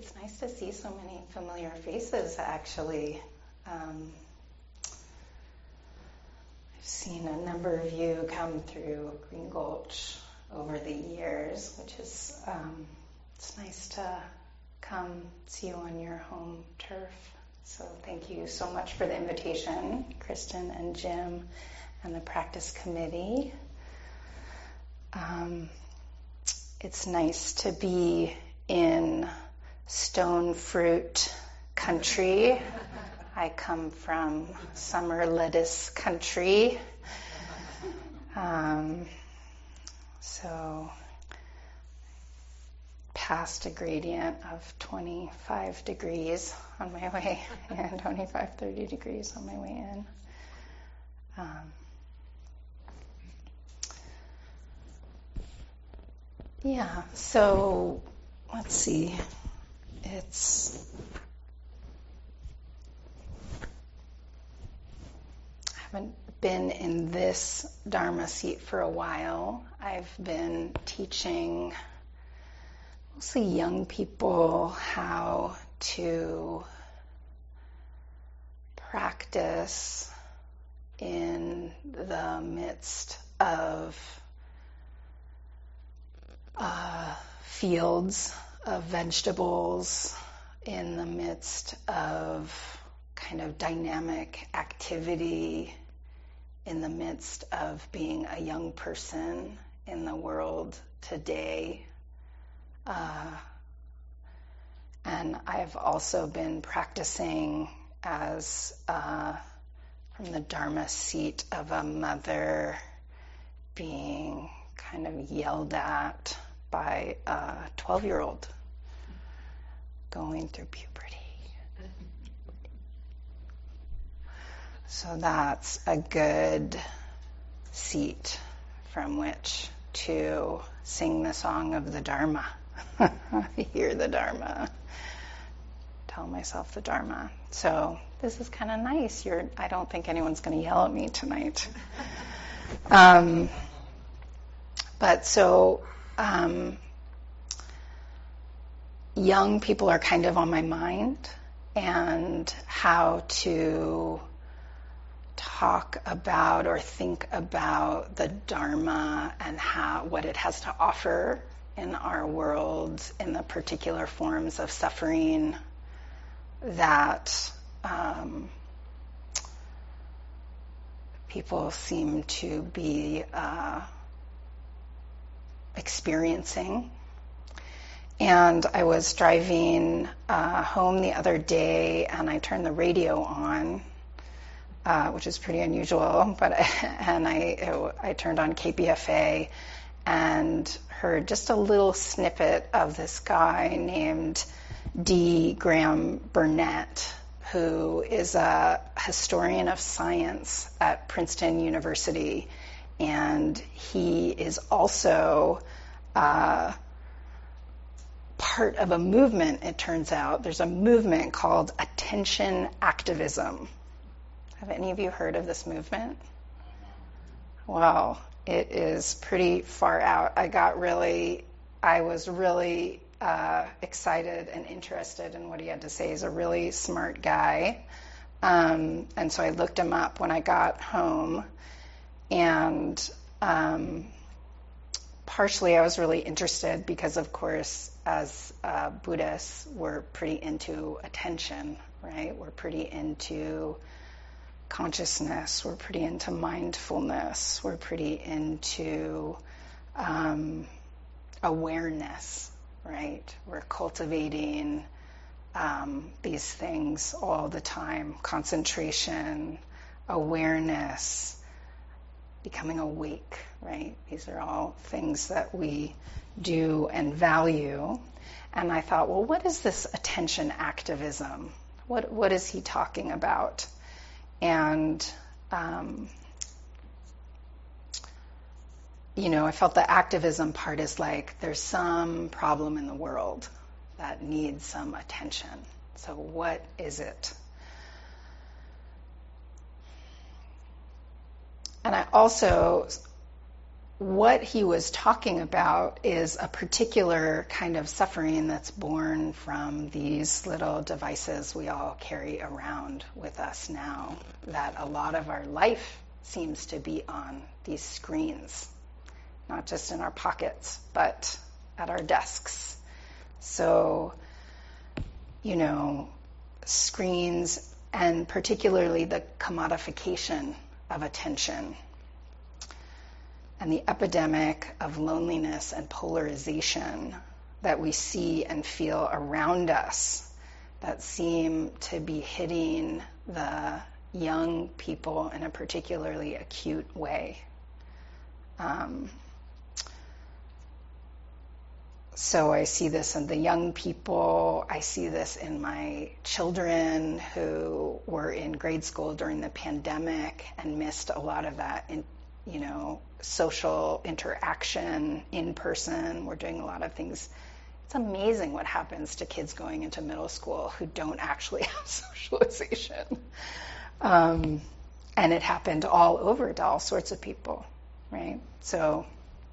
It's nice to see so many familiar faces, actually. I've seen a number of you come through Green Gulch over the years, which is, it's nice to come see you on your home turf. So thank you so much for the invitation, Kristen and Jim and the practice committee. It's nice to be in stone fruit country. I come from summer lettuce country. So past a gradient of 25 degrees on my way in, 25, 30 degrees on my way in. Yeah, so let's see. I haven't been in this Dharma seat for a while. I've been teaching mostly young people how to practice in the midst of fields of vegetables, in the midst of kind of dynamic activity, in the midst of being a young person in the world today. And I've also been practicing as from the Dharma seat of a mother being kind of yelled at by a 12-year-old going through puberty. So that's a good seat from which to sing the song of the Dharma. Hear the Dharma. Tell myself the Dharma. So this is kind of nice. I don't think anyone's going to yell at me tonight. But so young people are kind of on my mind, and how to talk about or think about the Dharma and what it has to offer in our world, in the particular forms of suffering that people seem to be experiencing. And I was driving home the other day, and I turned the radio on, which is pretty unusual, and I turned on KPFA and heard just a little snippet of this guy named D. Graham Burnett, who is a historian of science at Princeton University, and he is also part of a movement, it turns out. There's a movement called attention activism. Have any of you heard of this movement? Well, it is pretty far out. I was really excited and interested in what he had to say. He's a really smart guy. And so I looked him up when I got home. And partially I was really interested because, of course, as Buddhists, we're pretty into attention, right? We're pretty into consciousness. We're pretty into mindfulness. We're pretty into awareness, right? We're cultivating these things all the time. Concentration, awareness, becoming awake, right? These are all things that we do and value. And I thought, well, what is this attention activism? What is he talking about? And, I felt the activism part is like there's some problem in the world that needs some attention. So what is it? And I also what he was talking about is a particular kind of suffering that's born from these little devices we all carry around with us now, that a lot of our life seems to be on these screens, not just in our pockets, but at our desks. So, screens, and particularly the commodification of attention, and the epidemic of loneliness and polarization that we see and feel around us that seem to be hitting the young people in a particularly acute way. So I see this in the young people. I see this in my children who were in grade school during the pandemic and missed a lot of that social interaction in person. We're doing a lot of things. It's amazing what happens to kids going into middle school who don't actually have socialization. And it happened all over to all sorts of people, right? So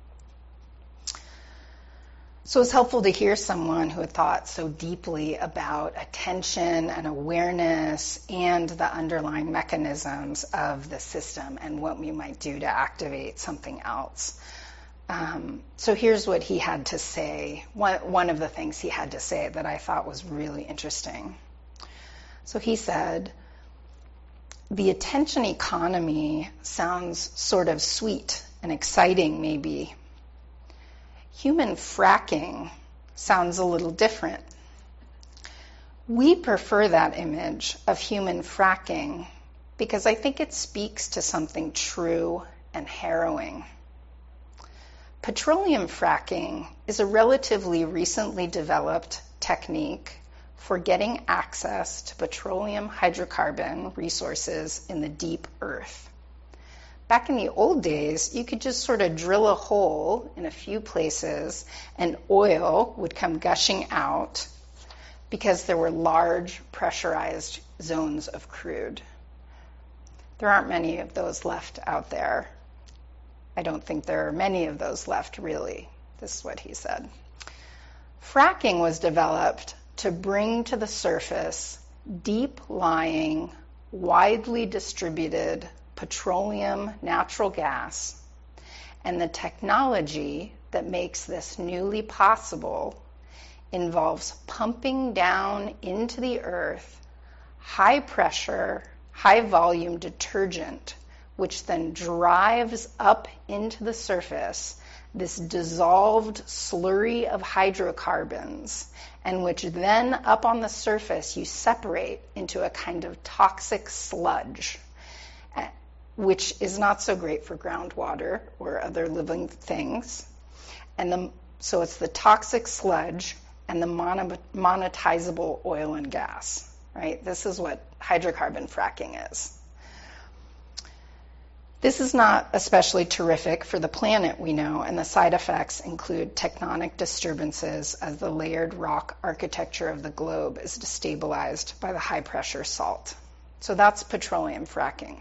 it's helpful to hear someone who had thought so deeply about attention and awareness and the underlying mechanisms of the system and what we might do to activate something else. So here's what he had to say. One of the things he had to say that I thought was really interesting. So he said, the attention economy sounds sort of sweet and exciting, maybe. Human fracking sounds a little different. We prefer that image of human fracking because I think it speaks to something true and harrowing. Petroleum fracking is a relatively recently developed technique for getting access to petroleum hydrocarbon resources in the deep earth. Back in the old days, you could just sort of drill a hole in a few places and oil would come gushing out because there were large pressurized zones of crude. There aren't many of those left out there. I don't think there are many of those left, really. This is what he said. Fracking was developed to bring to the surface deep-lying, widely distributed petroleum, natural gas, and the technology that makes this newly possible involves pumping down into the earth high pressure, high volume detergent, which then drives up into the surface this dissolved slurry of hydrocarbons, and which then up on the surface you separate into a kind of toxic sludge, which is not so great for groundwater or other living things. So it's the toxic sludge and the monetizable oil and gas, right? This is what hydrocarbon fracking is. This is not especially terrific for the planet, we know, and the side effects include tectonic disturbances as the layered rock architecture of the globe is destabilized by the high-pressure salt. So that's petroleum fracking.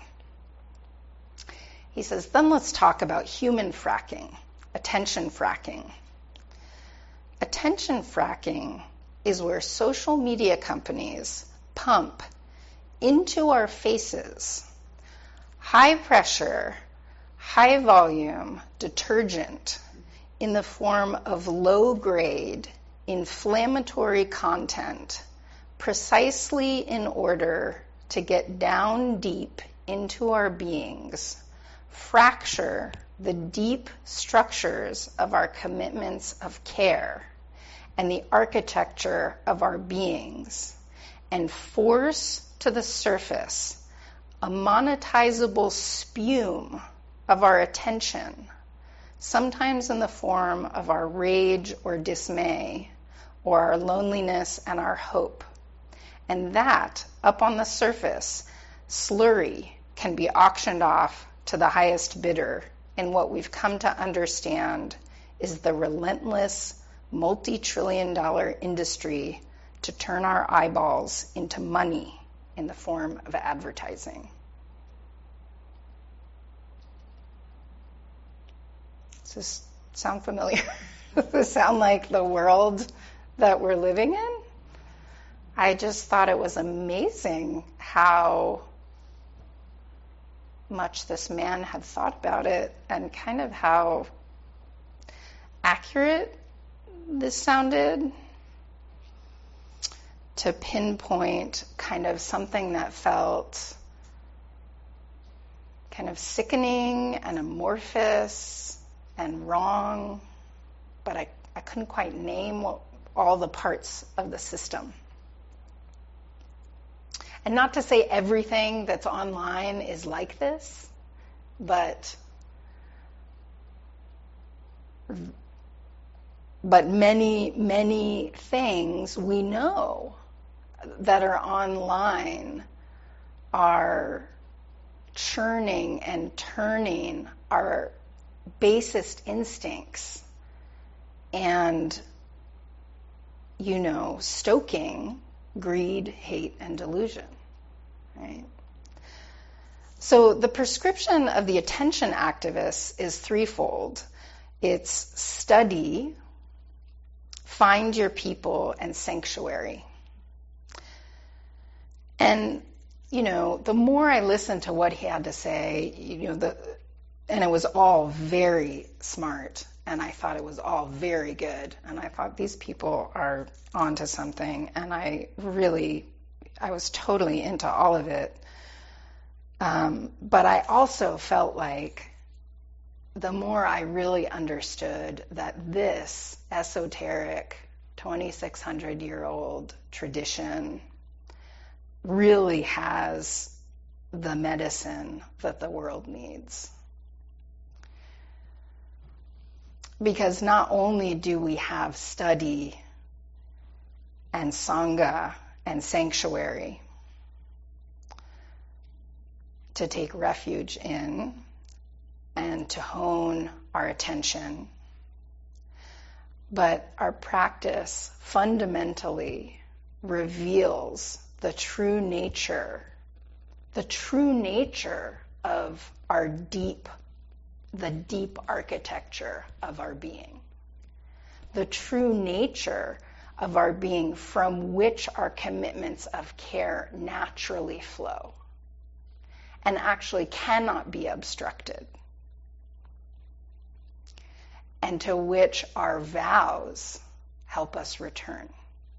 He says, then let's talk about human fracking, attention fracking. Attention fracking is where social media companies pump into our faces high pressure, high volume detergent in the form of low grade inflammatory content precisely in order to get down deep into our beings, fracture the deep structures of our commitments of care and the architecture of our beings, and force to the surface a monetizable spume of our attention, sometimes in the form of our rage or dismay, or our loneliness and our hope. And that, up on the surface, slurry can be auctioned off to the highest bidder in what we've come to understand is the relentless multi-trillion-dollar industry to turn our eyeballs into money in the form of advertising. Does this sound familiar? Does this sound like the world that we're living in? I just thought it was amazing how much this man had thought about it and kind of how accurate this sounded to pinpoint kind of something that felt kind of sickening and amorphous and wrong, but I couldn't quite name all the parts of the system. And not to say everything that's online is like this, but many, many things we know that are online are churning and turning our basest instincts and, stoking greed, hate, and delusion, right? So the prescription of the attention activists is threefold. It's study, find your people, and sanctuary. And, the more I listened to what he had to say, and it was all very smart, and I thought it was all very good, and I thought these people are onto something, and I was totally into all of it. But I also felt like the more I really understood that this esoteric 2,600-year-old tradition really has the medicine that the world needs. Because not only do we have study and sangha and sanctuary to take refuge in and to hone our attention, but our practice fundamentally reveals the true nature of the deep architecture of our being, the true nature of our being from which our commitments of care naturally flow and actually cannot be obstructed, and to which our vows help us return.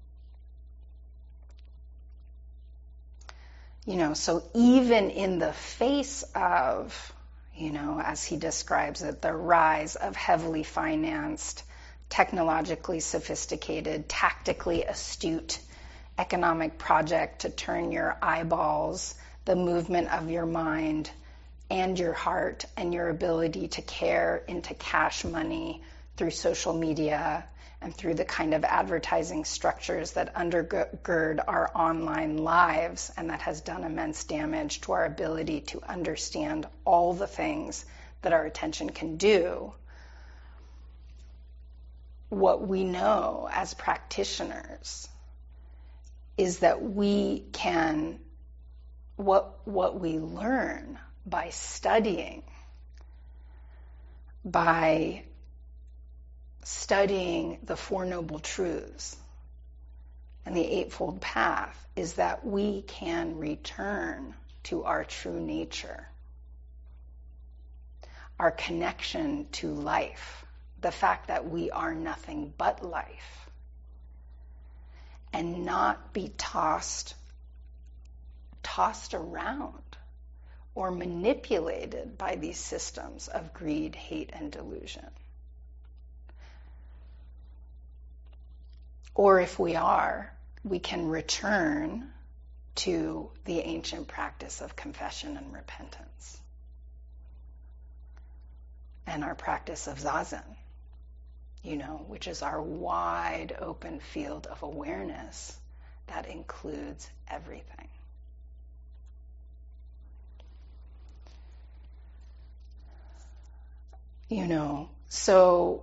So even in the face of, as he describes it, the rise of heavily financed, technologically sophisticated, tactically astute economic project to turn your eyeballs, the movement of your mind and your heart and your ability to care into cash money through social media and through the kind of advertising structures that undergird our online lives, and that has done immense damage to our ability to understand all the things that our attention can do. What we know as practitioners is that we can, what we learn by studying the Four Noble Truths and the Eightfold Path is that we can return to our true nature, our connection to life, the fact that we are nothing but life, and not be tossed around or manipulated by these systems of greed, hate, and delusion. Or if we are, we can return to the ancient practice of confession and repentance and our practice of zazen, which is our wide open field of awareness that includes everything. So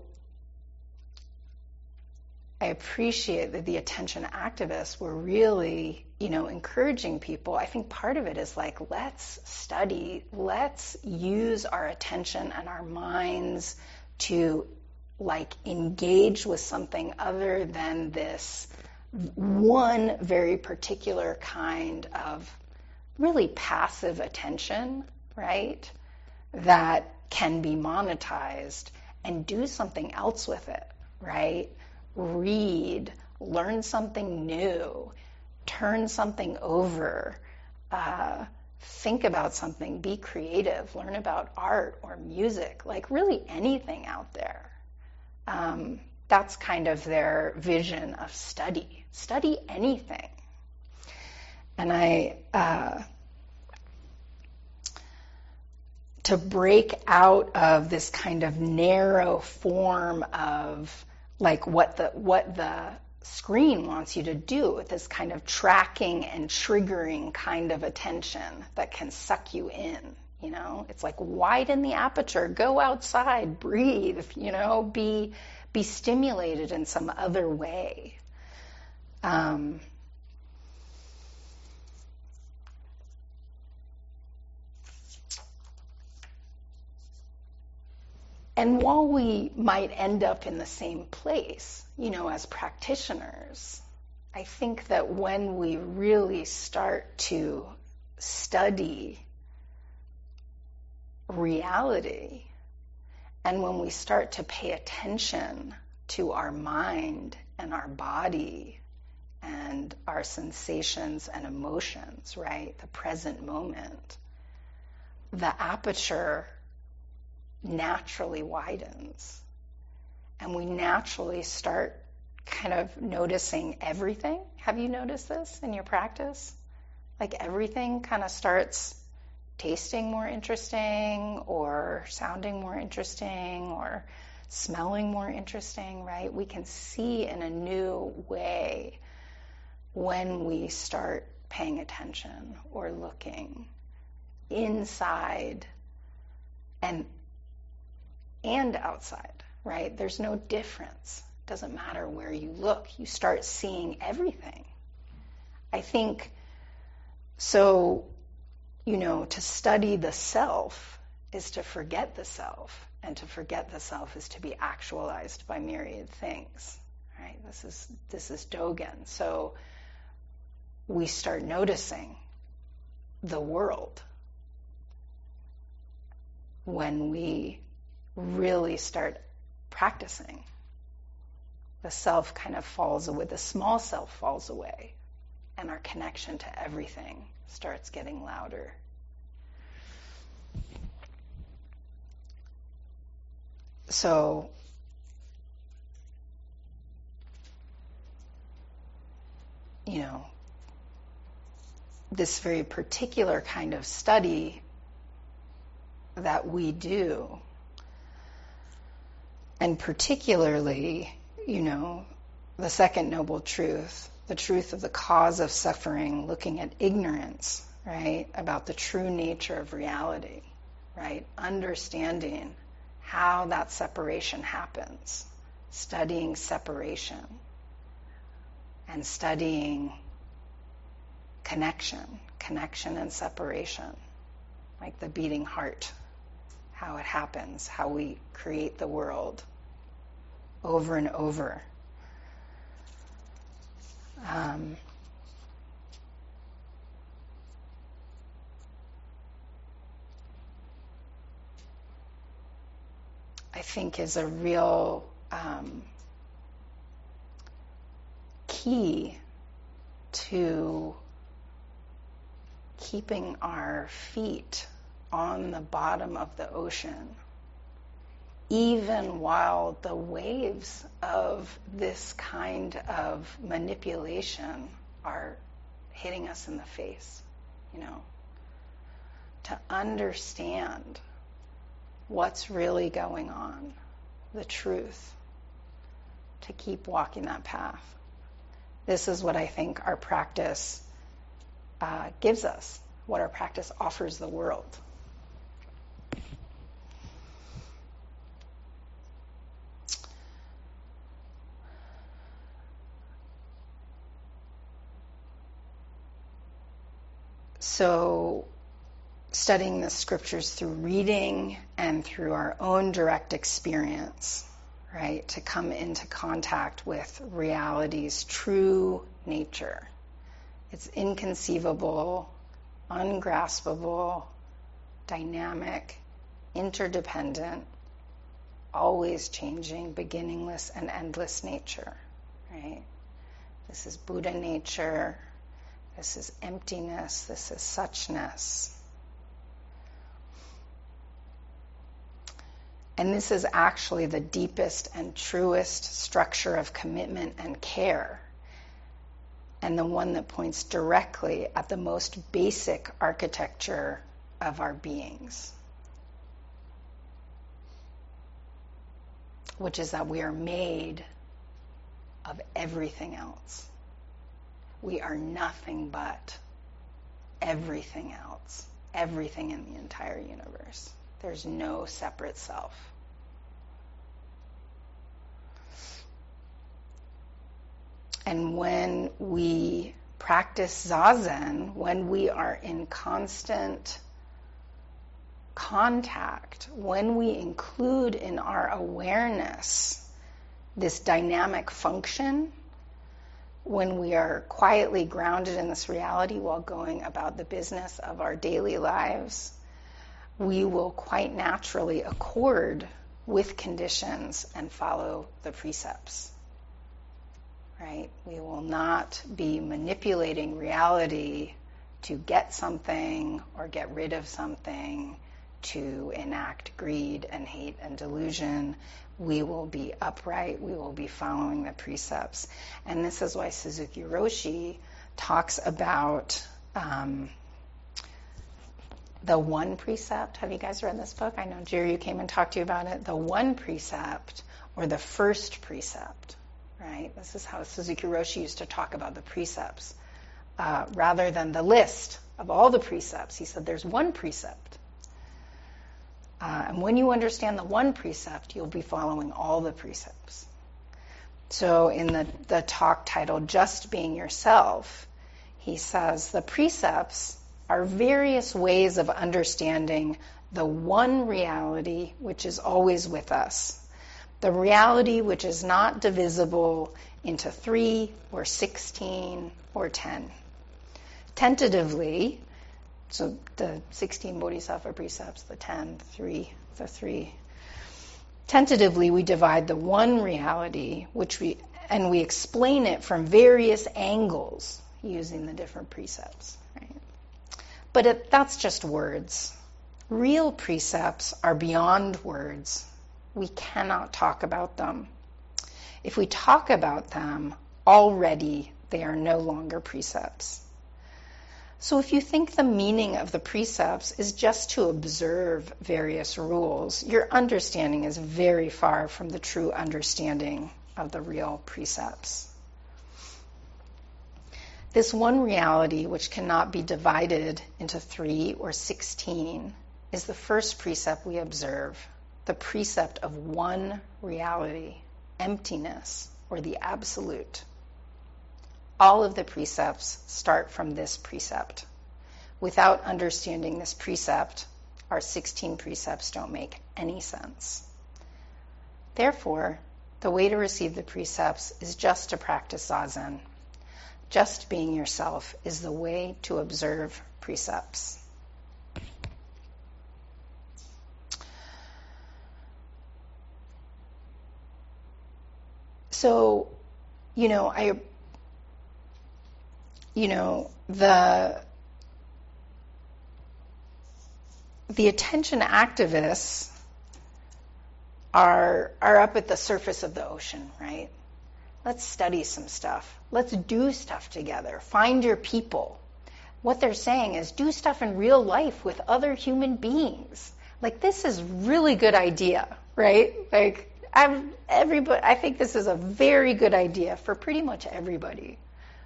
I appreciate that the attention activists were really, encouraging people. I think part of it is like, let's study, let's use our attention and our minds to like engage with something other than this one very particular kind of really passive attention, right? That can be monetized, and do something else with it, right? Read, learn something new, turn something over, think about something, be creative, learn about art or music, like really anything out there. That's kind of their vision of study. Study anything. And to break out of this kind of narrow form of like what the screen wants you to do, with this kind of tracking and triggering kind of attention that can suck you in. You know, it's like widen the aperture, go outside, breathe, you know, be stimulated in some other way. And while we might end up in the same place, you know, as practitioners, I think that when we really start to study reality, and when we start to pay attention to our mind and our body and our sensations and emotions, right? The present moment, the aperture naturally widens. And we naturally start kind of noticing everything. Have you noticed this in your practice? Like everything kind of starts tasting more interesting, or sounding more interesting, or smelling more interesting, right? We can see in a new way when we start paying attention or looking inside and outside, right? There's no difference. It doesn't matter where you look. You start seeing everything. I think so. You know, to study the self is to forget the self, and to forget the self is to be actualized by myriad things, right? This is Dogen. So we start noticing the world when we really start practicing. The self kind of falls away, the small self falls away, and our connection to everything starts getting louder. So, you know, this very particular kind of study that we do, and particularly, you know, the second noble truth, the truth of the cause of suffering, looking at ignorance, right, about the true nature of reality, right, understanding how that separation happens, studying separation, and studying connection and separation, like the beating heart, how it happens, how we create the world over and over. I think is a real key to keeping our feet on the bottom of the ocean, even while the waves of this kind of manipulation are hitting us in the face, you know, to understand what's really going on, the truth, to keep walking that path. This is what I think our practice gives us, what our practice offers the world. So studying the scriptures through reading and through our own direct experience, right? To come into contact with reality's true nature. It's inconceivable, ungraspable, dynamic, interdependent, always changing, beginningless and endless nature, right? This is Buddha nature. This is emptiness. This is suchness. And this is actually the deepest and truest structure of commitment and care, and the one that points directly at the most basic architecture of our beings, which is that we are made of everything else. We are nothing but everything else, everything in the entire universe. There's no separate self. And when we practice Zazen, when we are in constant contact, when we include in our awareness this dynamic function, when we are quietly grounded in this reality while going about the business of our daily lives, we will quite naturally accord with conditions and follow the precepts. Right? We will not be manipulating reality to get something or get rid of something, to enact greed and hate and delusion. We will be upright. We will be following the precepts. And this is why Suzuki Roshi talks about the one precept. Have you guys read this book? I know, Jerry, you came and talked to you about it. The one precept, or the first precept. Right? This is how Suzuki Roshi used to talk about the precepts. Rather than the list of all the precepts, he said there's one precept. And when you understand the one precept, you'll be following all the precepts. So in the talk titled Just Being Yourself, he says the precepts are various ways of understanding the one reality which is always with us. The reality which is not divisible into 3 or 16 or 10. Tentatively, so the 16 Bodhisattva precepts, the 10, the 3. Tentatively, we divide the one reality, we explain it from various angles using the different precepts. Right? But that's just words. Real precepts are beyond words. We cannot talk about them. If we talk about them, already they are no longer precepts. So if you think the meaning of the precepts is just to observe various rules, your understanding is very far from the true understanding of the real precepts. This one reality, which cannot be divided into 3 or 16, is the first precept we observe. The precept of one reality, emptiness, or the absolute. All of the precepts start from this precept. Without understanding this precept, our 16 precepts don't make any sense. Therefore, the way to receive the precepts is just to practice Zazen. Just being yourself is the way to observe precepts. So, the attention activists are up at the surface of the ocean, right? Let's study some stuff. Let's do stuff together. Find your people. What they're saying is do stuff in real life with other human beings. Like, this is really good idea, right? Like, I think this is a very good idea for pretty much everybody.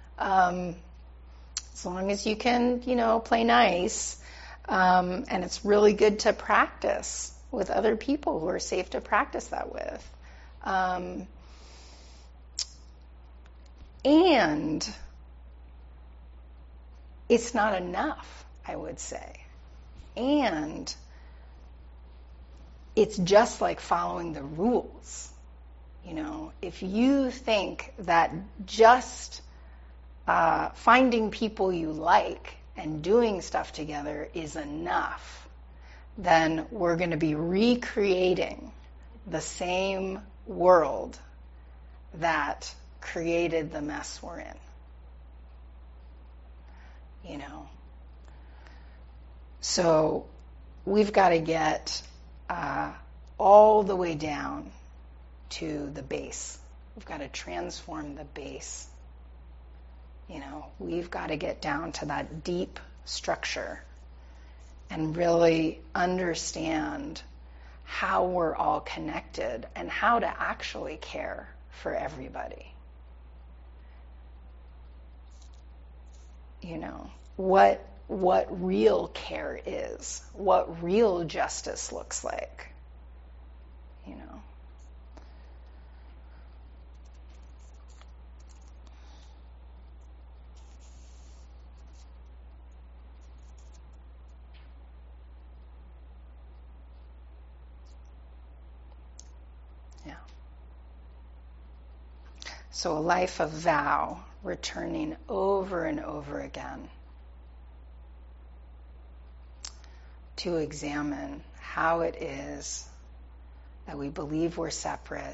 As long as you can, play nice. And it's really good to practice with other people who are safe to practice that with. And it's not enough, I would say. And it's just like following the rules. You know, if you think that just finding people you like and doing stuff together is enough, then we're going to be recreating the same world that created the mess we're in. You know, so we've got to get all the way down to the base. We've got to transform the base. You know, we've got to get down to that deep structure and really understand how we're all connected and how to actually care for everybody. You know, what real care is, what real justice looks like, you know. Yeah. So a life of vow, returning over and over again to examine how it is that we believe we're separate,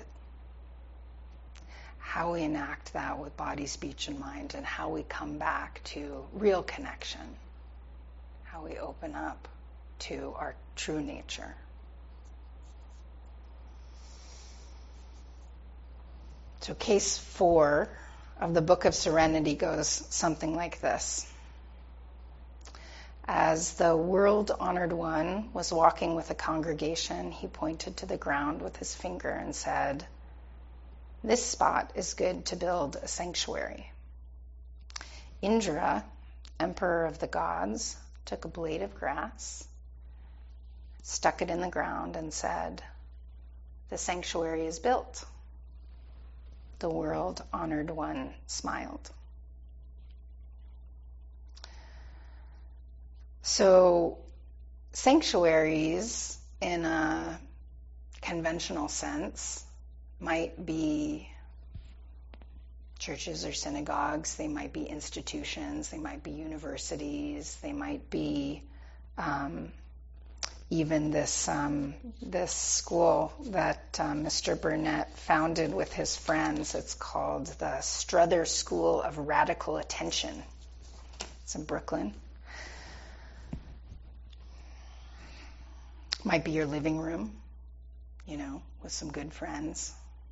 how we enact that with body, speech, and mind, and how we come back to real connection, how we open up to our true nature. So case 4 of the Book of Serenity goes something like this. As the world-honored one was walking with a congregation, he pointed to the ground with his finger and said, "This spot is good to build a sanctuary." Indra, emperor of the gods, took a blade of grass, stuck it in the ground, and said, "The sanctuary is built." The world-honored one smiled. So, sanctuaries, in a conventional sense, might be churches or synagogues, they might be institutions, they might be universities, they might be even this school that Mr. Burnett founded with his friends. It's called the Strother School of Radical Attention. It's in Brooklyn. Might be your living room, you know, with some good friends.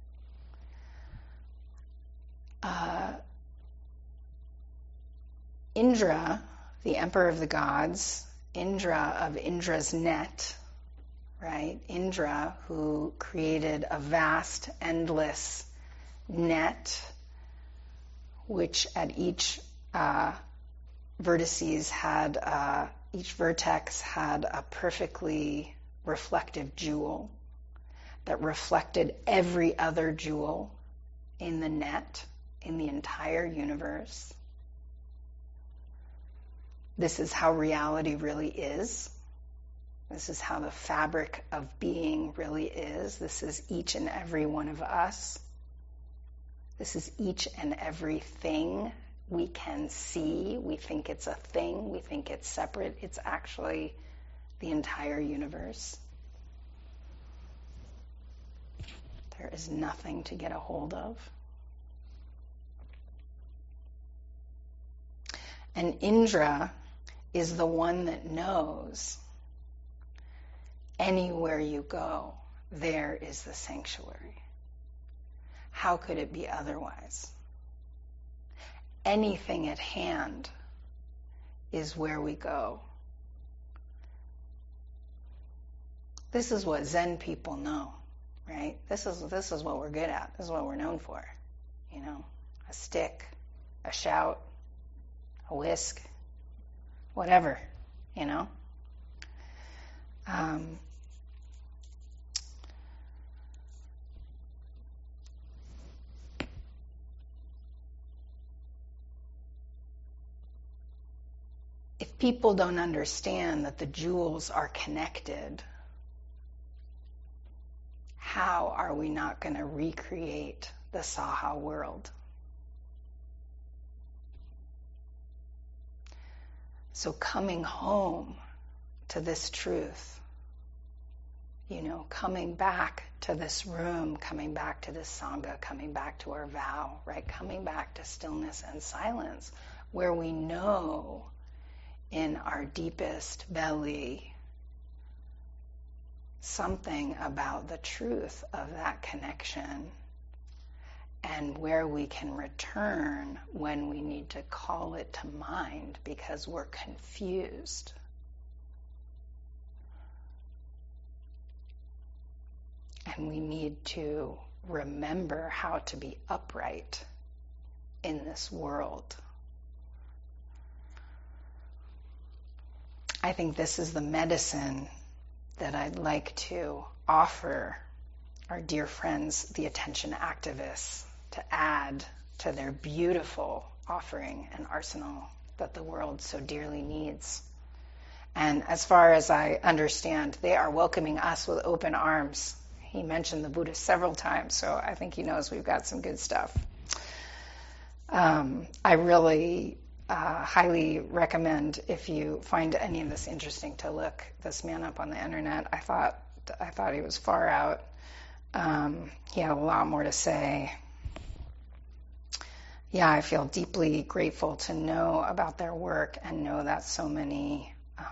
Indra, the emperor of the gods, Indra of Indra's net, right? Indra, who created a vast, endless net, which at each vertices had, each vertex had a perfectly reflective jewel that reflected every other jewel in the net, in the entire universe. This is how reality really is. This is how the fabric of being really is. This is each and every one of us. This is each and every thing we can see. We think it's a thing. We think it's separate. It's actually the entire universe. There is nothing to get a hold of. And Indra is the one that knows anywhere you go, there is the sanctuary. How could it be otherwise? Anything at hand is where we go. This is what Zen people know, right? This is what we're good at. This is what we're known for. You know, a stick, a shout, a whisk, whatever, you know. if people don't understand that the jewels are connected, how are we not going to recreate the Saha world? So coming home to this truth, coming back to this room, coming back to this Sangha, coming back to our vow, right? Coming back to stillness and silence, where we know in our deepest belly something about the truth of that connection, and where we can return when we need to call it to mind because we're confused. And we need to remember how to be upright in this world. I think this is the medicine that I'd like to offer our dear friends, the attention activists, to add to their beautiful offering and arsenal that the world so dearly needs. And as far as I understand, they are welcoming us with open arms. He mentioned the Buddha several times, so I think he knows we've got some good stuff. I really highly recommend, if you find any of this interesting, to look this man up on the internet. I thought he was far out. He had a lot more to say. Yeah, I feel deeply grateful to know about their work and know that so many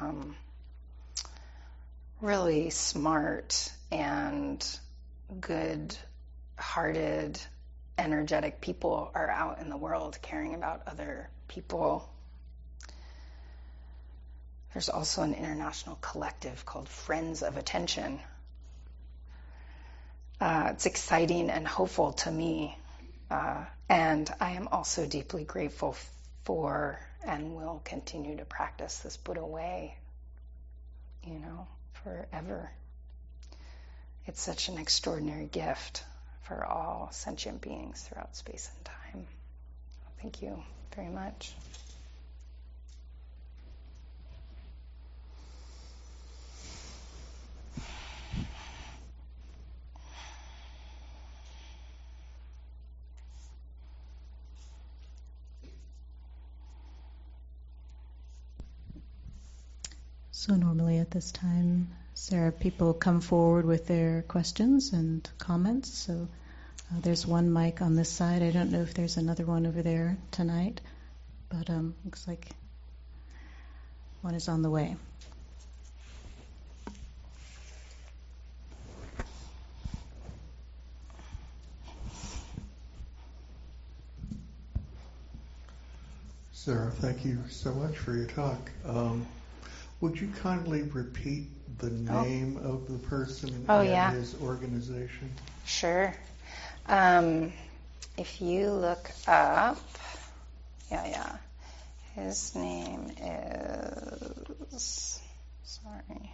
really smart and good-hearted, energetic people are out in the world caring about other people. There's also an international collective called Friends of Attention. It's exciting and hopeful to me. And I am also deeply grateful for and will continue to practice this Buddha way, forever. It's such an extraordinary gift for all sentient beings throughout space and time. Thank you very much. So normally at this time, Sarah, people come forward with their questions and comments. So there's one mic on this side. I don't know if there's another one over there tonight, but looks like one is on the way. Sarah, thank you so much for your talk. Would you kindly repeat the name of the person and his organization? Sure. If you look up, his name is, I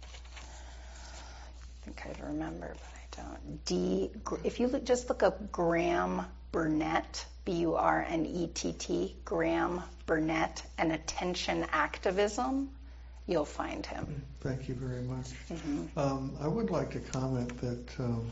think I'd remember, but I don't. If you just look up Graham Burnett, Burnett, Graham Burnett, and attention activism, you'll find him. Thank you very much. Mm-hmm. I would like to comment that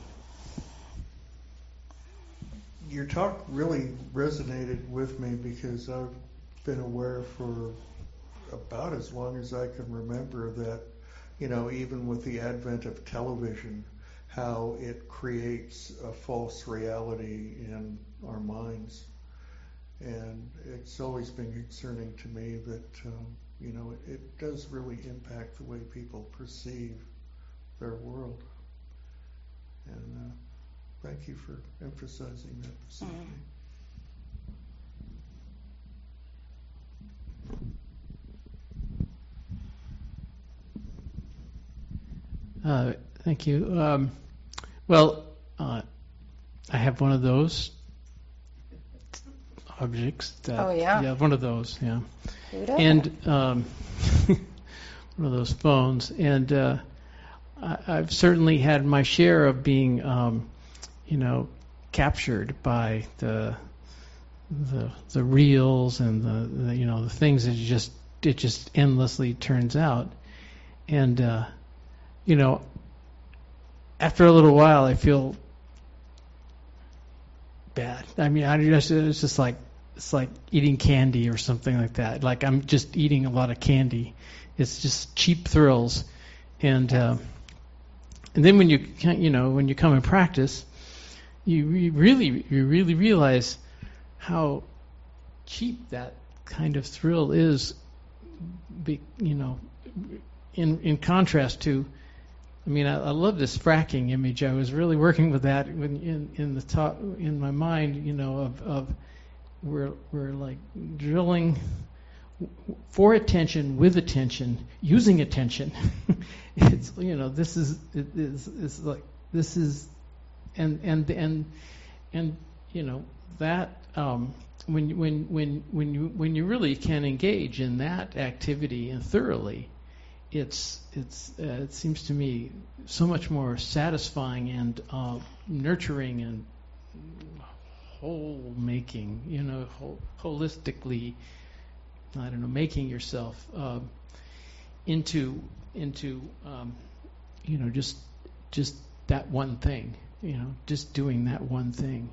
your talk really resonated with me because I've been aware for about as long as I can remember that, even with the advent of television, how it creates a false reality in our minds. And it's always been concerning to me that it does really impact the way people perceive their world. And thank you for emphasizing that this evening. Thank you. I have one of those objects. Yeah, one of those, yeah. And one of those phones. And I've certainly had my share of being, captured by the reels and the things that just just endlessly turns out. And after a little while, I feel bad. I mean, it's just like it's like eating candy or something like that. Like I'm just eating a lot of candy. It's just cheap thrills, and then when you come and practice, you really realize how cheap that kind of thrill is. In contrast to, I mean, I love this fracking image. I was really working with that in my mind, of we're like drilling for attention, with attention, using attention. It's this is that when you really can engage in that activity and thoroughly, it seems to me so much more satisfying and nurturing and whole making, holistically, making yourself into just that one thing, just doing that one thing.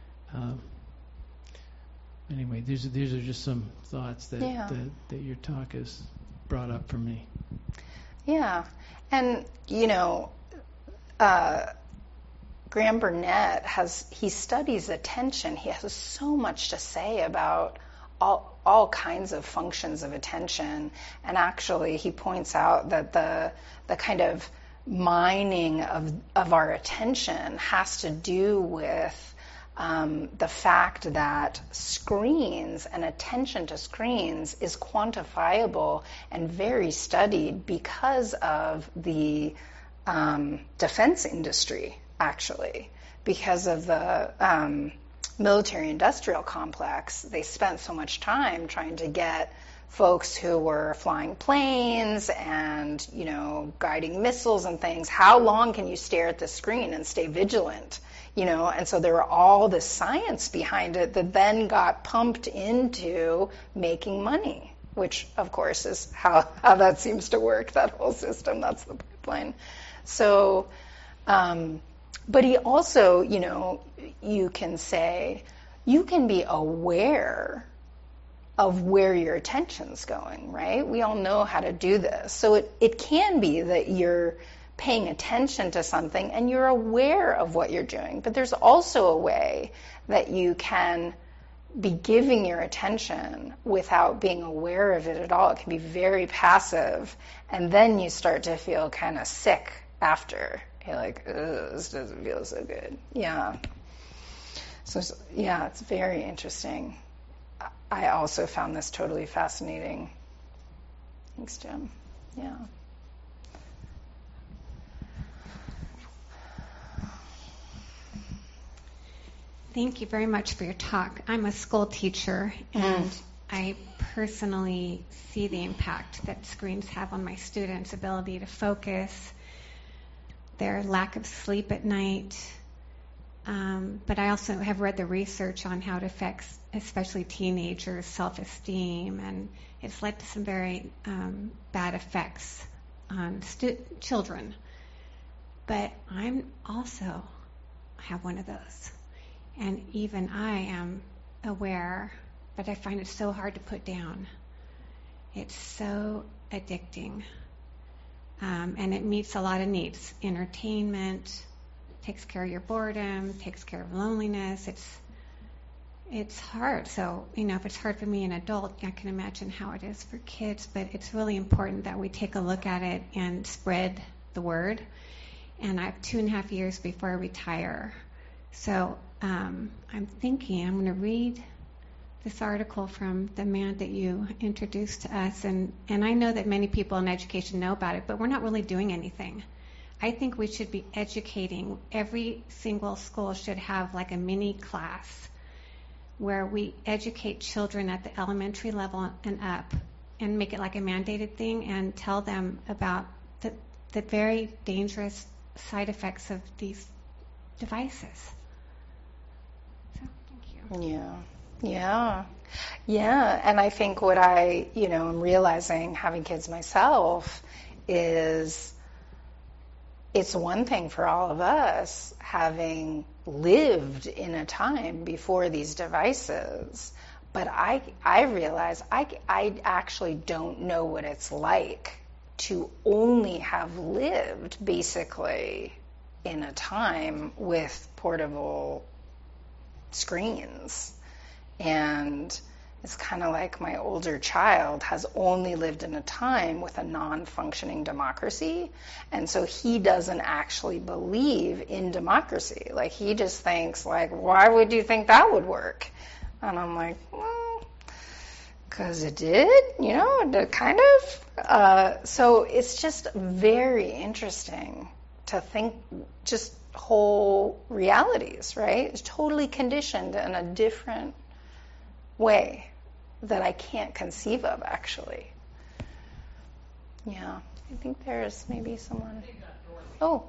Anyway, these are just some thoughts that your talk has brought up for me. Yeah, and Graham Burnett he studies attention. He has so much to say about all kinds of functions of attention, and actually he points out that the kind of mining of our attention has to do with the fact that screens and attention to screens is quantifiable and very studied because of the defense industry, actually. Because of the military-industrial complex, they spent so much time trying to get folks who were flying planes and, guiding missiles and things. How long can you stare at the screen and stay vigilant? And so there were all this science behind it that then got pumped into making money, which, of course, is how that seems to work, that whole system. That's the pipeline. So, but he also, you can say, you can be aware of where your attention's going, right? We all know how to do this. So it can be that you're paying attention to something and you're aware of what you're doing. But there's also a way that you can be giving your attention without being aware of it at all. It can be very passive, and then you start to feel kind of sick after. You're like, ugh, this doesn't feel so good. Yeah. So, it's very interesting. I also found this totally fascinating. Thanks, Jim. Yeah. Thank you very much for your talk. I'm a school teacher, and I personally see the impact that screens have on my students' ability to focus, their lack of sleep at night. But I also have read the research on how it affects especially teenagers' self-esteem, and it's led to some very bad effects on children. But I have one of those. And even I am aware, but I find it so hard to put down. It's so addicting. And it meets a lot of needs. Entertainment, takes care of your boredom, takes care of loneliness. It's hard. So, if it's hard for me, an adult, I can imagine how it is for kids. But it's really important that we take a look at it and spread the word. And I have 2.5 years before I retire. So I'm thinking I'm going to read this article from the man that you introduced to us. And I know that many people in education know about it, but we're not really doing anything. I think we should be educating. Every single school should have like a mini class where we educate children at the elementary level and up and make it like a mandated thing and tell them about the very dangerous side effects of these devices. So, thank you. Yeah. Yeah, and I think what I, am realizing having kids myself is it's one thing for all of us having lived in a time before these devices, but I realize I actually don't know what it's like to only have lived basically in a time with portable screens. And it's kind of like my older child has only lived in a time with a non-functioning democracy, and so he doesn't actually believe in democracy. Like, he just thinks, like, why would you think that would work? And I'm like, well, because it did, kind of. So it's just very interesting to think just whole realities, right? It's totally conditioned in a different way that I can't conceive of, actually. Yeah, I think there's maybe someone. Oh.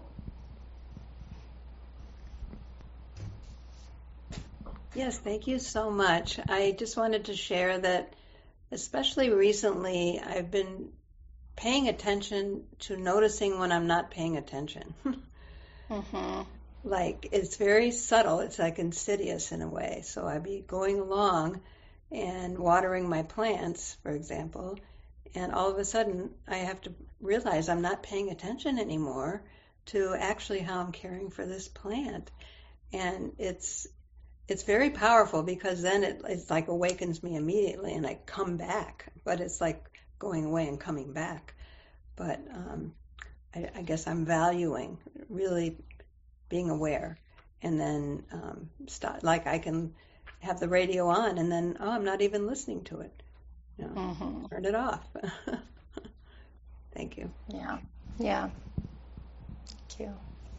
Yes, thank you so much. I just wanted to share that, especially recently, I've been paying attention to noticing when I'm not paying attention. Mm-hmm. Like, it's very subtle. It's like insidious in a way. So I'd be going along and watering my plants, for example, and all of a sudden I have to realize I'm not paying attention anymore to actually how I'm caring for this plant. And it's very powerful, because then it's like awakens me immediately and I come back, but it's like going away and coming back. But I guess I'm valuing really being aware, and then start, like, I can have the radio on and then, I'm not even listening to it. Mm-hmm. Turn it off. Thank you. Yeah. Thank you.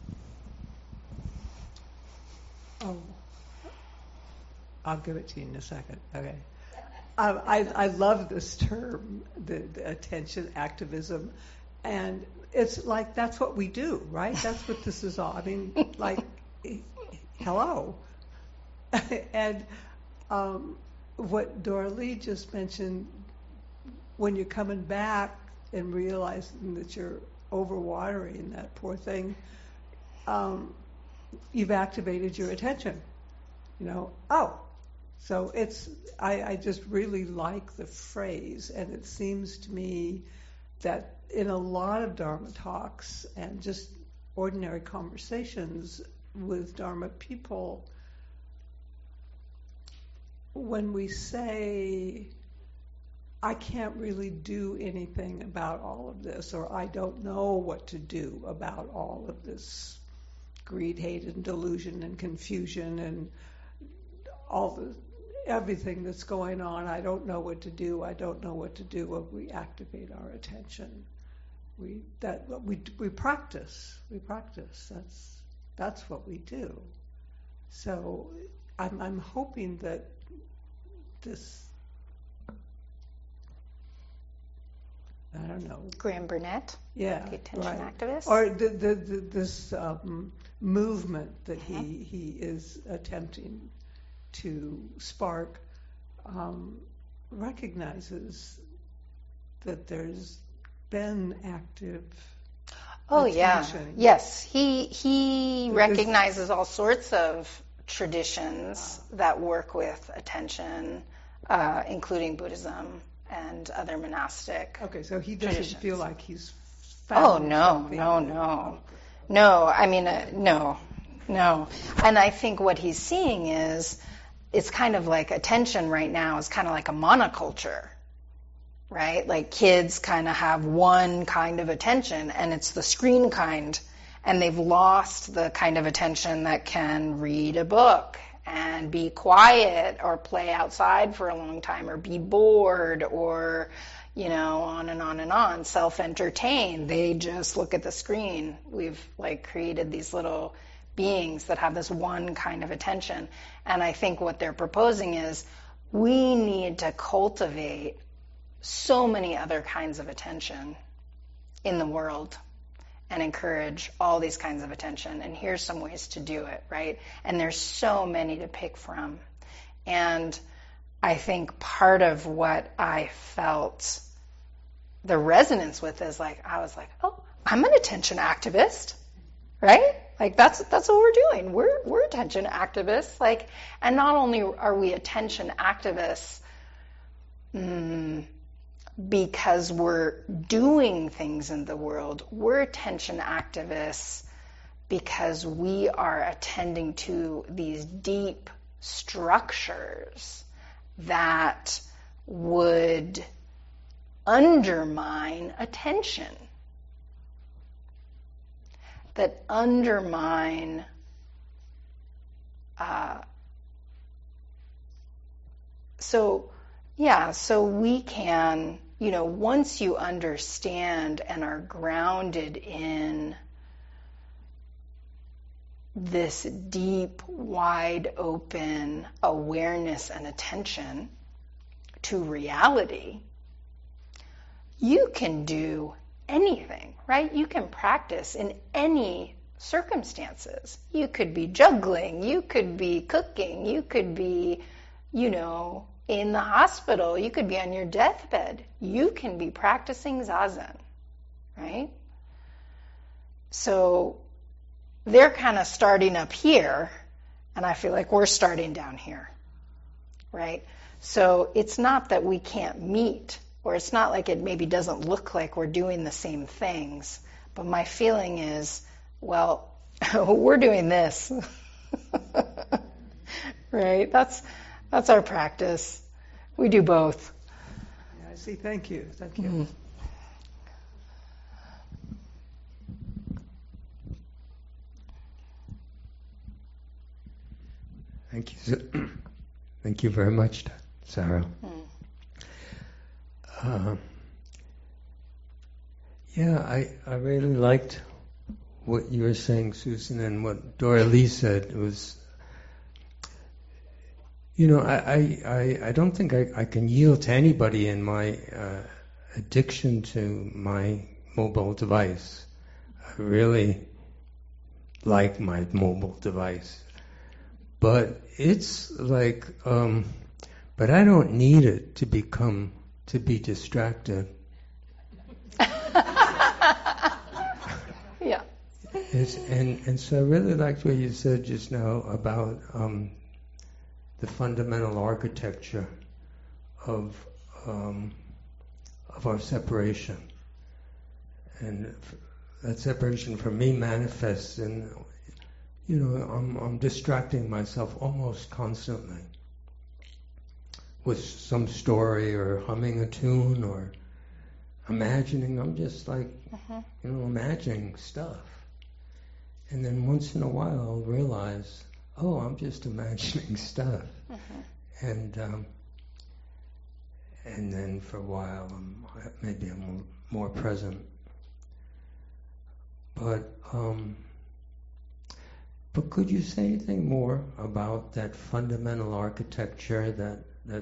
Oh, I'll give it to you in a second. Okay. I love this term, the attention activism, and it's like that's what we do, right? That's what this is all. I mean, like, hello. And what Dora Lee just mentioned, when you're coming back and realizing that you're overwatering that poor thing, you've activated your attention. So I just really like the phrase, and it seems to me that in a lot of Dharma talks and just ordinary conversations with Dharma people, when we say, I can't really do anything about all of this, or I don't know what to do about all of this greed, hate, and delusion and confusion and everything that's going on, I don't know what to do. I don't know what to do. When we activate our attention, we practice. We practice. That's what we do. So I'm hoping that this, I don't know, Graham Burnett, the attention activist, or this movement that he is attempting to spark, recognizes that there's been active attention. Yes, he recognizes all sorts of traditions that work with attention, including Buddhism and other monastic. Okay, so he doesn't traditions. feel like he's found something. No. I mean, no. And I think what he's seeing is, it's kind of like attention right now is kind of like a monoculture, right? Like, kids kind of have one kind of attention, and it's the screen kind, and they've lost the kind of attention that can read a book and be quiet or play outside for a long time or be bored or, on and on and on, self-entertain. They just look at the screen. We've created these little beings that have this one kind of attention. And I think what they're proposing is we need to cultivate so many other kinds of attention in the world and encourage all these kinds of attention. And here's some ways to do it, right? And there's so many to pick from. And I think part of what I felt the resonance with is like, I was like, oh, I'm an attention activist, right? Like that's what we're doing. We're attention activists. Like, and not only are we attention activists because we're doing things in the world, we're attention activists because we are attending to these deep structures that would undermine attention, that undermine so we can, once you understand and are grounded in this deep, wide open awareness and attention to reality, you can do anything, right? You can practice in any circumstances. You could be juggling, you could be cooking, you could be, in the hospital, you could be on your deathbed. You can be practicing Zazen, right? So they're kind of starting up here, and I feel like we're starting down here, right? So it's not that we can't meet, or it's not like it maybe doesn't look like we're doing the same things, but my feeling is, well, we're doing this, right? That's our practice. We do both. Yeah, I see. Thank you. Thank you. Mm-hmm. Thank you. Thank you very much, Sarah. I really liked what you were saying, Susan, and what Dora Lee said. It was, I don't think I can yield to anybody in my addiction to my mobile device. I really like my mobile device. But it's like, but I don't need it to be distracted. Yeah. And so I really liked what you said just now about the fundamental architecture of our separation. And that separation for me manifests in, I'm distracting myself almost constantly with some story or humming a tune or imagining. I'm just like, imagining stuff. And then once in a while I'll realize, oh, I'm just imagining stuff. And then for a while maybe I'm more present. But could you say anything more about that fundamental architecture that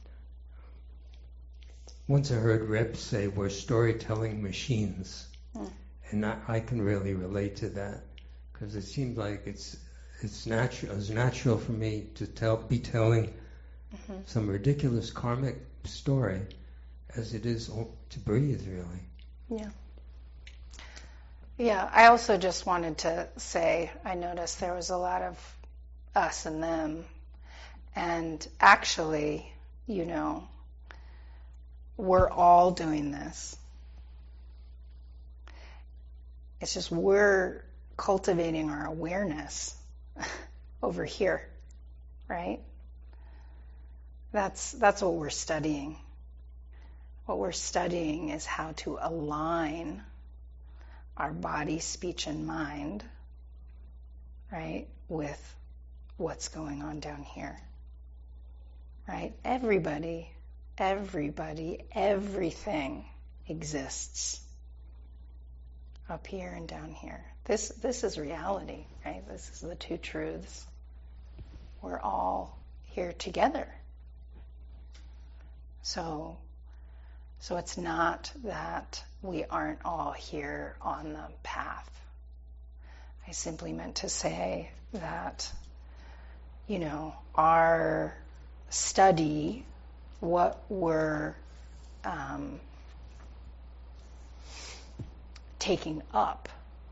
once I heard Reb say we're storytelling machines, and I can really relate to that because it seems like it's natural for me to be telling some ridiculous karmic story as it is to breathe, really. Yeah. Yeah, I also just wanted to say, I noticed there was a lot of us and them, and actually, we're all doing this. It's just we're cultivating our awareness over here, right? That's what we're studying. What we're studying is how to align our body, speech, and mind, right, with what's going on down here, right? Everybody, everything exists up here and down here. This is reality, right? This is the two truths. We're all here together. So it's not that we aren't all here on the path. I simply meant to say that, our study what we're taking up,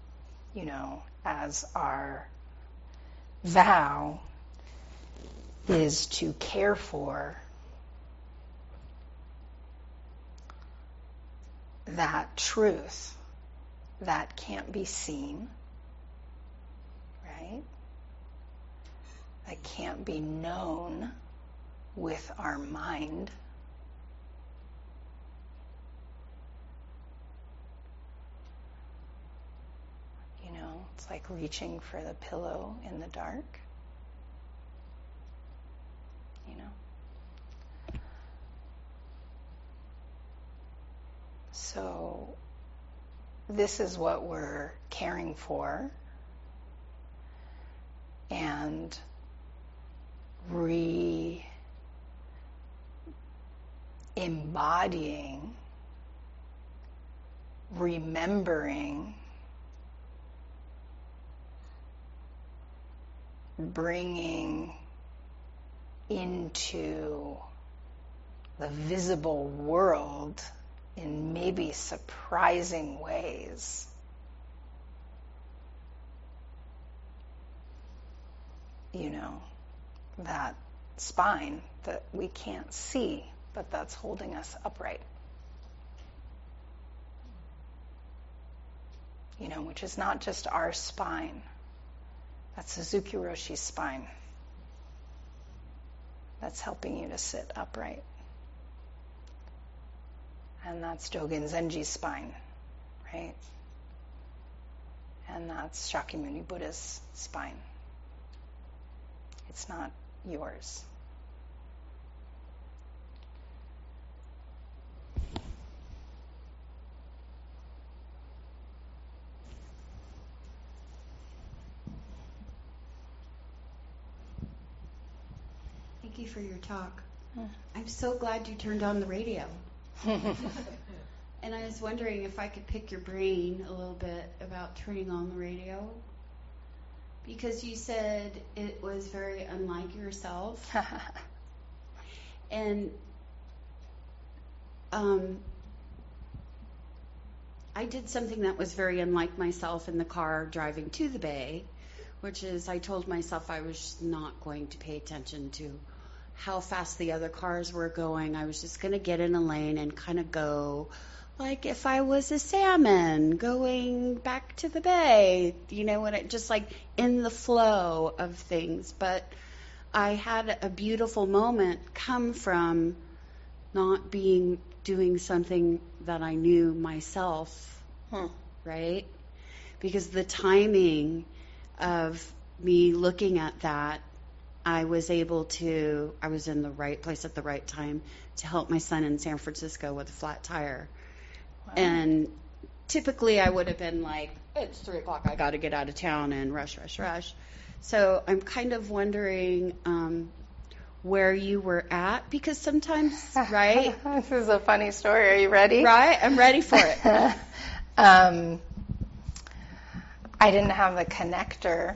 as our vow is to care for that truth that can't be seen, right? That can't be known with our mind. It's like reaching for the pillow in the dark. So this is what we're caring for and embodying, remembering, bringing into the visible world in maybe surprising ways. That spine that we can't see, but that's holding us upright. Which is not just our spine. That's Suzuki Roshi's spine. That's helping you to sit upright. And that's Dogen Zenji's spine, right? And that's Shakyamuni Buddha's spine. It's not yours. Thank you for your talk. I'm so glad you turned on the radio. And I was wondering if I could pick your brain a little bit about turning on the radio. Because you said it was very unlike yourself. And I did something that was very unlike myself in the car driving to the Bay, which is I told myself I was not going to pay attention to how fast the other cars were going. I was just going to get in a lane and kind of go like if I was a salmon going back to the Bay, when it just like in the flow of things. But I had a beautiful moment come from not doing something that I knew myself, right? Because the timing of me looking at that, I was in the right place at the right time to help my son in San Francisco with a flat tire. Wow. And typically I would have been like, it's 3:00, I got to get out of town and rush. So I'm kind of wondering where you were at, because sometimes, right? This is a funny story. Are you ready? Right, I'm ready for it. I didn't have the connector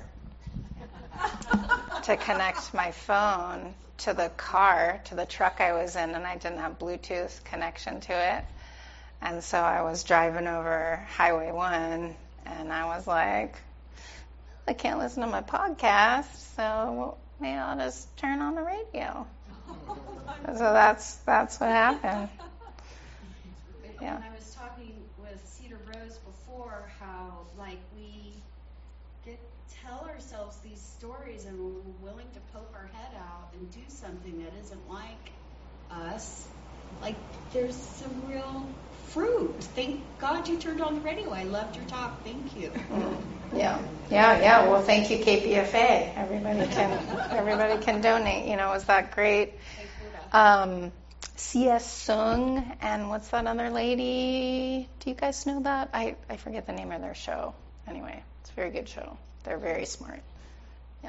to connect my phone to the truck I was in, and I didn't have Bluetooth connection to it. And so I was driving over Highway 1, and I was like, I can't listen to my podcast, so maybe I'll just turn on the radio. So that's what happened. Yeah. And I was talking with Cedar Rose before how, like, we tell ourselves these stories, and when we're willing to poke our head out and do something that isn't like us, like, there's some real fruit. Thank God you turned on the radio. I loved your talk. Thank you. Yeah. Well, thank you, KPFA. Everybody can donate. Was that great? C.S. Sung and what's that other lady? Do you guys know that? I forget the name of their show. Anyway, it's a very good show. They're very smart. Yeah.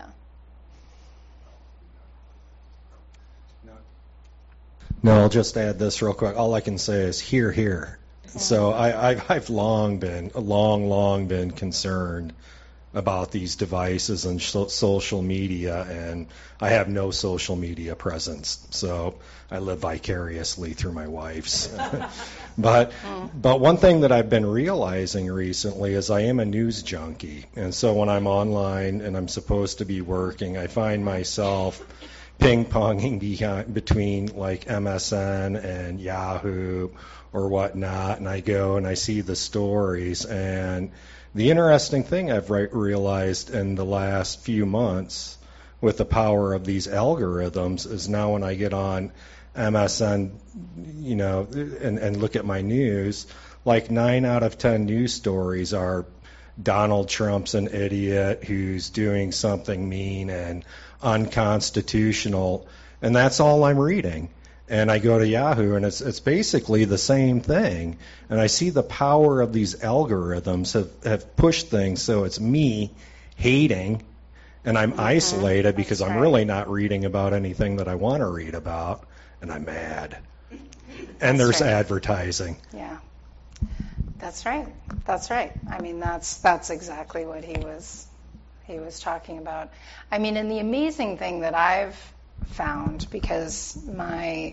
No, I'll just add this real quick. All I can say is here. So I've long been concerned about these devices and social media, and I have no social media presence, so I live vicariously through my wife's. But one thing that I've been realizing recently is I am a news junkie, and so when I'm online and I'm supposed to be working, I find myself ping-ponging between like MSN and Yahoo or whatnot, and I go and I see the stories. And the interesting thing I've realized in the last few months with the power of these algorithms is now when I get on MSN, and look at my news, like 9 out of 10 news stories are Donald Trump's an idiot who's doing something mean and unconstitutional, and that's all I'm reading. And I go to Yahoo, and it's basically the same thing. And I see the power of these algorithms have pushed things so it's me hating, and I'm isolated because I'm really not reading about anything that I want to read about, and I'm mad. And there's advertising. Yeah, that's right. I mean, that's exactly what he was talking about. I mean, and the amazing thing that I've found, because my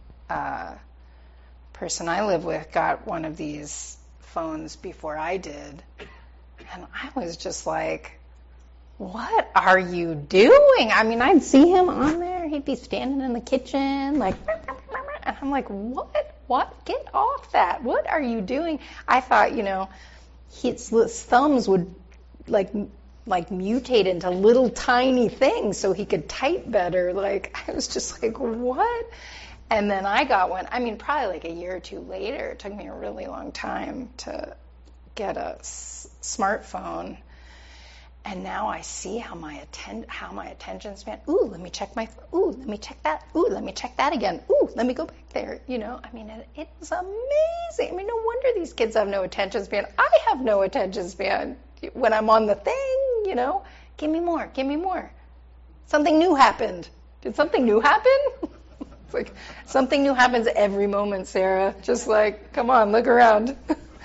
person I live with got one of these phones before I did, and I was just like, what are you doing? I mean, I'd see him on there, he'd be standing in the kitchen like, and I'm like, what? Get off that. What are you doing? I thought, his thumbs would like mutate into little tiny things so he could type better. Like, I was just like, what? And then I got one, I mean, probably like a year or two later. It took me a really long time to get a smartphone. And now I see how my attention span, ooh, let me check let me check that, ooh, let me check that again, ooh, let me go back there, I mean, it is amazing. I mean, no wonder these kids have no attention span. I have no attention span when I'm on the thing, give me more. Something new happened. Did something new happen? It's like, something new happens every moment, Sarah. Just like, come on, look around.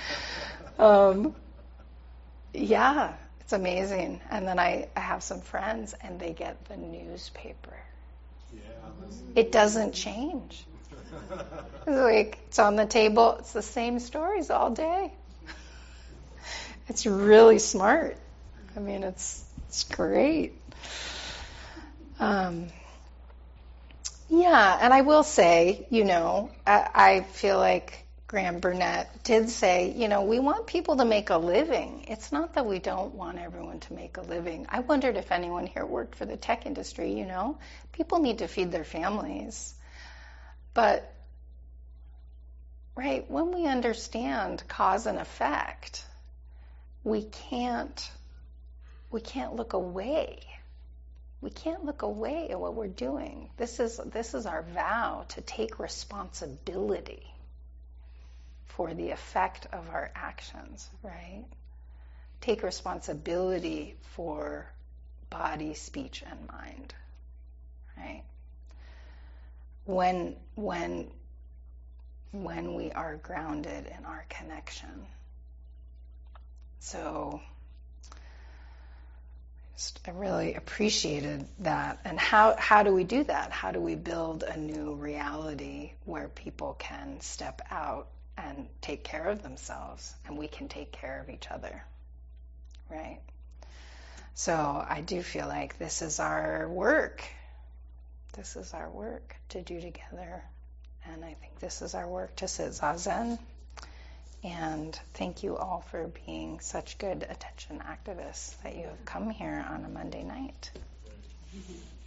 Yeah. It's amazing. And then I have some friends, and they get the newspaper. It doesn't change. It's like, it's on the table. It's the same stories all day. It's really smart. I mean, it's great. Yeah, and I will say, I feel like Graham Burnett did say, we want people to make a living. It's not that we don't want everyone to make a living. I wondered if anyone here worked for the tech industry, People need to feed their families. But, right, when we understand cause and effect, we can't look away. We can't look away at what we're doing. This is our vow to take responsibility for the effect of our actions, right? Take responsibility for body, speech, and mind, right? When we are grounded in our connection. So I really appreciated that. And how do we do that? How do we build a new reality where people can step out and take care of themselves, and we can take care of each other, right? So I do feel like this is our work. This is our work to do together. And I think this is our work to sit Zazen. And thank you all for being such good attention activists that you have come here on a Monday night.